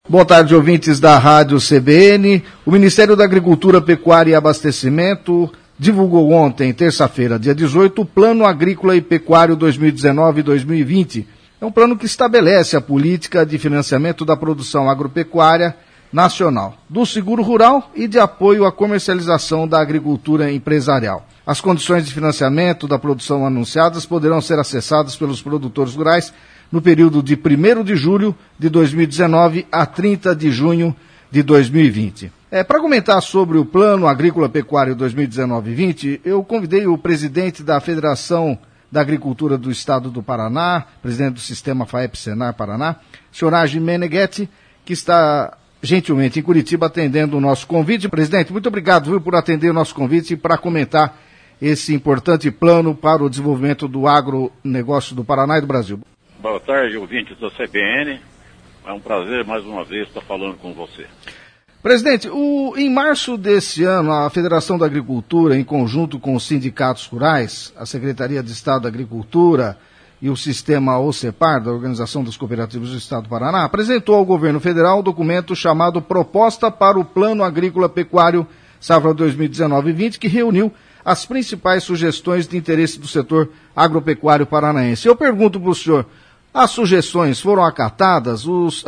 Boa tarde, ouvintes da Rádio CBN. O Ministério da Agricultura, Pecuária e Abastecimento divulgou ontem, terça-feira, dia 18, o Plano Agrícola e Pecuário 2019-2020. É um plano que estabelece a política de financiamento da produção agropecuária nacional, do seguro rural e de apoio à comercialização da agricultura empresarial. As condições de financiamento da produção anunciadas poderão ser acessadas pelos produtores rurais no período de 1º de julho de 2019 a 30 de junho de 2020. Para comentar sobre o Plano Agrícola Pecuário 2019-2020, eu convidei o presidente da Federação da Agricultura do Estado do Paraná, presidente do Sistema FAEP-Senar Paraná, Sorage Meneghetti, que está gentilmente em Curitiba atendendo o nosso convite. Presidente, muito obrigado por atender o nosso convite e para comentar esse importante plano para o desenvolvimento do agronegócio do Paraná e do Brasil. Boa tarde, ouvintes da CBN. É um prazer, mais uma vez, estar falando com você. Presidente, em março desse ano, a Federação da Agricultura, em conjunto com os sindicatos rurais, a Secretaria de Estado da Agricultura e o Sistema OCEPAR, da Organização dos Cooperativos do Estado do Paraná, apresentou ao governo federal um documento chamado Proposta para o Plano Agrícola Pecuário Safra 2019-20, que reuniu as principais sugestões de interesse do setor agropecuário paranaense. Eu pergunto para o senhor, as sugestões foram acatadas?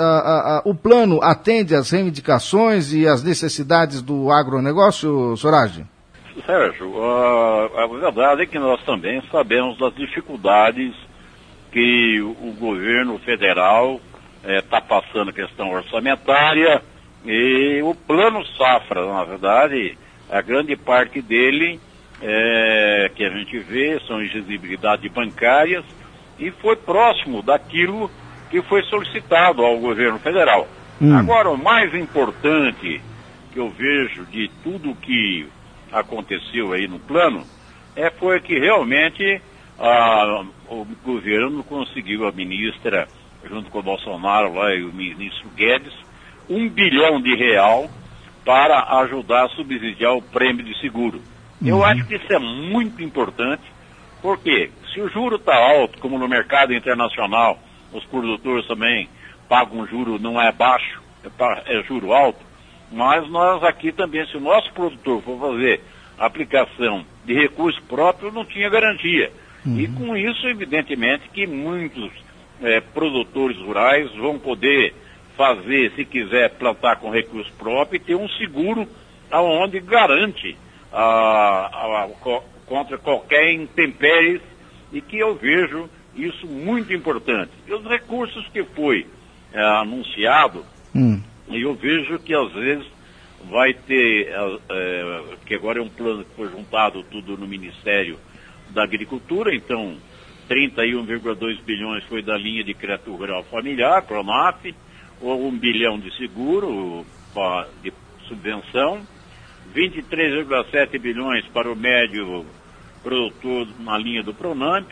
O plano atende às reivindicações e às necessidades do agronegócio, Sorage? Sérgio, a verdade é que nós também sabemos das dificuldades que o governo federal está passando, questão orçamentária, e o plano safra, na verdade, a grande parte dele que a gente vê são exigibilidades bancárias, e foi próximo daquilo que foi solicitado ao governo federal. Agora, o mais importante que eu vejo de tudo que aconteceu aí no plano foi que realmente o governo conseguiu, a ministra, junto com o Bolsonaro lá, e o ministro Guedes, R$1 bilhão para ajudar a subsidiar o prêmio de seguro. Eu acho que isso é muito importante, porque se o juro está alto, como no mercado internacional, os produtores também pagam um juro, não é baixo, é juro alto, mas nós aqui também, se o nosso produtor for fazer aplicação de recurso próprio, não tinha garantia. E com isso, evidentemente, que muitos produtores rurais vão poder fazer, se quiser, plantar com recurso próprio e ter um seguro aonde garante contra qualquer intempéries, e que eu vejo isso muito importante. E os recursos que foi anunciado, eu vejo que às vezes vai ter, que agora é um plano que foi juntado tudo no Ministério da Agricultura, então 31,2 bilhões foi da linha de crédito rural familiar, PRONAF, ou 1 bilhão de seguro, de subvenção, 23,7 bilhões para o médio produtor na linha do PRONAMP,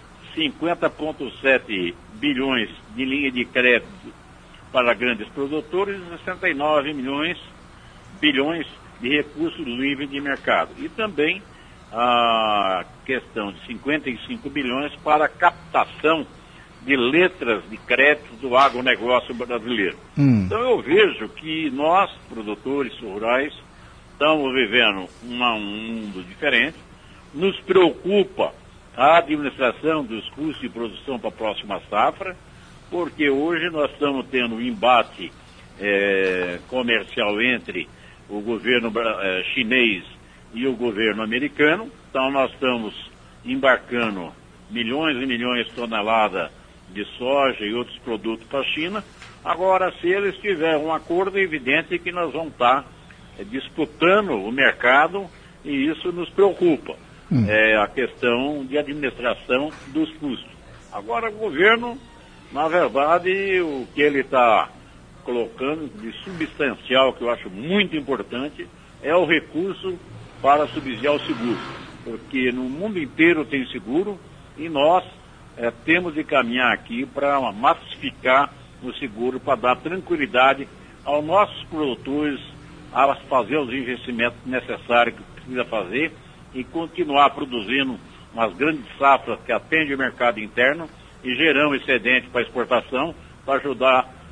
50,7 bilhões de linha de crédito para grandes produtores e 69 bilhões de recursos livres de mercado. E também a questão de 55 bilhões para a captação de letras de crédito do agronegócio brasileiro. Então eu vejo que nós, produtores rurais, estamos vivendo um mundo diferente. Nos preocupa a administração dos custos de produção para a próxima safra, porque hoje nós estamos tendo um embate comercial entre o governo chinês e o governo americano. Então nós estamos embarcando milhões e milhões de toneladas de soja e outros produtos para a China. Agora, se eles tiverem um acordo, é evidente que nós vamos estar disputando o mercado, e isso nos preocupa. A questão de administração dos custos. Agora, o governo, na verdade, o que ele está colocando de substancial, que eu acho muito importante, é o recurso para subsidiar o seguro. Porque no mundo inteiro tem seguro, e nós temos de caminhar aqui para massificar o seguro, para dar tranquilidade aos nossos produtores a fazer os investimentos necessários que precisa fazer e continuar produzindo umas grandes safras que atendem o mercado interno e gerando excedente para exportação, para ajudar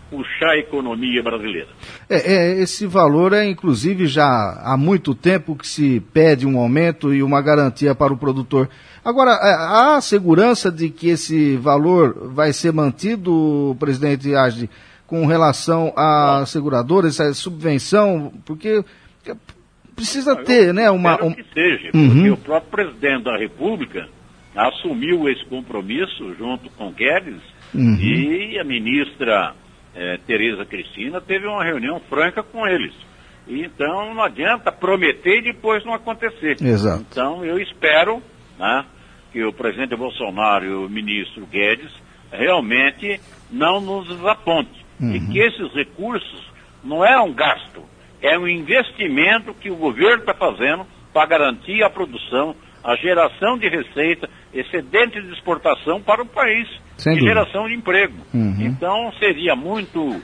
puxar a economia brasileira. Esse valor inclusive, já há muito tempo que se pede um aumento e uma garantia para o produtor. Agora, há segurança de que esse valor vai ser mantido, presidente Agdi, com relação à seguradora, essa subvenção, porque precisa ter, né, que seja, porque o próprio presidente da República assumiu esse compromisso junto com Guedes e a ministra Tereza Cristina teve uma reunião franca com eles. E então não adianta prometer e depois não acontecer. Exato. Então eu espero, né, que o presidente Bolsonaro e o ministro Guedes realmente não nos desaponte. E que esses recursos não é um gasto, é um investimento que o governo está fazendo para garantir a produção, a geração de receita, excedente de exportação para o país, e geração de emprego. Então seria muito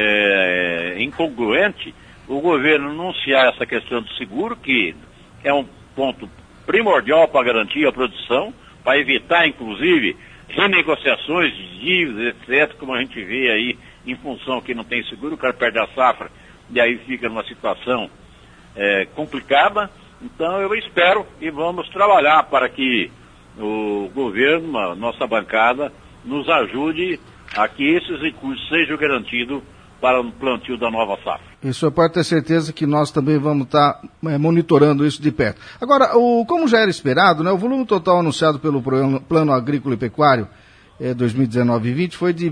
incongruente o governo anunciar essa questão do seguro, que é um ponto primordial para garantir a produção, para evitar, inclusive, renegociações de dívidas, etc., como a gente vê aí, em função que não tem seguro, o cara perde a safra, e aí fica numa situação complicada. Então eu espero e vamos trabalhar para que o governo, a nossa bancada, nos ajude a que esses recursos sejam garantidos para o plantio da nova safra. E o senhor pode ter certeza que nós também vamos estar monitorando isso de perto. Agora, como já era esperado, né, o volume total anunciado pelo Plano Agrícola e Pecuário 2019-20 foi de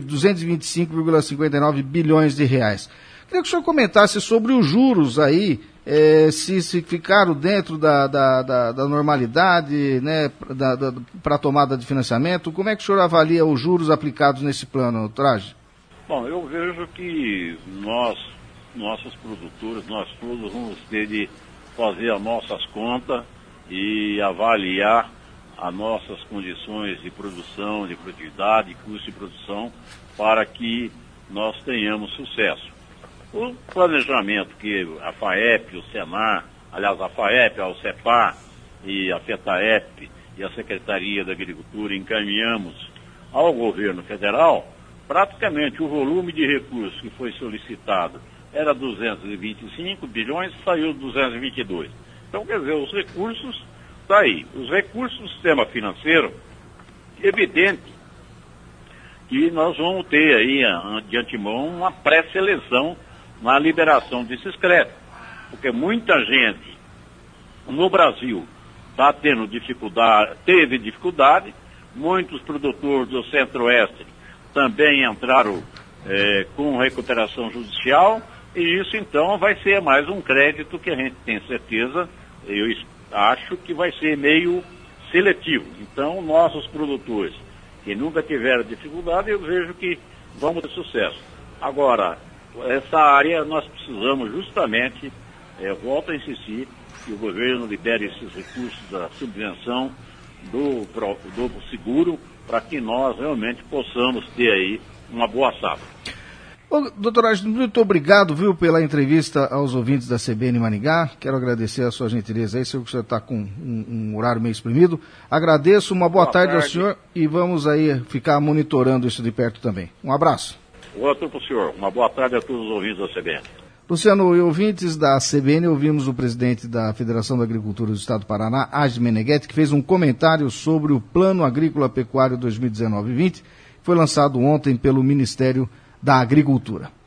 225,59 bilhões de reais. Queria que o senhor comentasse sobre os juros aí, se ficaram dentro da normalidade, né, para a tomada de financiamento. Como é que o senhor avalia os juros aplicados nesse plano, Trage? Bom, eu vejo que nossos produtores, nós todos vamos ter de fazer as nossas contas e avaliar as nossas condições de produção, de produtividade, custo de produção, para que nós tenhamos sucesso. O planejamento que a FAEP, o Senar, aliás, a FAEP, a CEPAR e a FETAEP e a Secretaria da Agricultura encaminhamos ao governo federal, praticamente o volume de recursos que foi solicitado era 225 bilhões, saiu 222. Então, quer dizer, os recursos estão aí. Os recursos do sistema financeiro, evidente que nós vamos ter aí, de antemão, uma pré-seleção na liberação desses créditos. Porque muita gente no Brasil está tendo teve dificuldade, muitos produtores do Centro-Oeste também entraram com recuperação judicial, e isso então vai ser mais um crédito que a gente tem certeza, eu acho que vai ser meio seletivo. Então, nossos produtores que nunca tiveram dificuldade, eu vejo que vamos ter sucesso. Agora, essa área nós precisamos justamente, volto a insistir, que o governo libere esses recursos da subvenção do seguro, para que nós realmente possamos ter aí uma boa safra. Doutor Agdi, muito obrigado, pela entrevista aos ouvintes da CBN Maringá. Quero agradecer a sua gentileza aí, sei que o senhor está com um horário meio exprimido. Agradeço, uma boa tarde ao senhor e vamos aí ficar monitorando isso de perto também. Um abraço. Outro para o senhor. Uma boa tarde a todos os ouvintes da CBN. Luciano, e ouvintes da CBN, ouvimos o presidente da Federação da Agricultura do Estado do Paraná, Agdi Meneghetti, que fez um comentário sobre o Plano Agrícola Pecuário 2019-20, que foi lançado ontem pelo Ministério da Agricultura.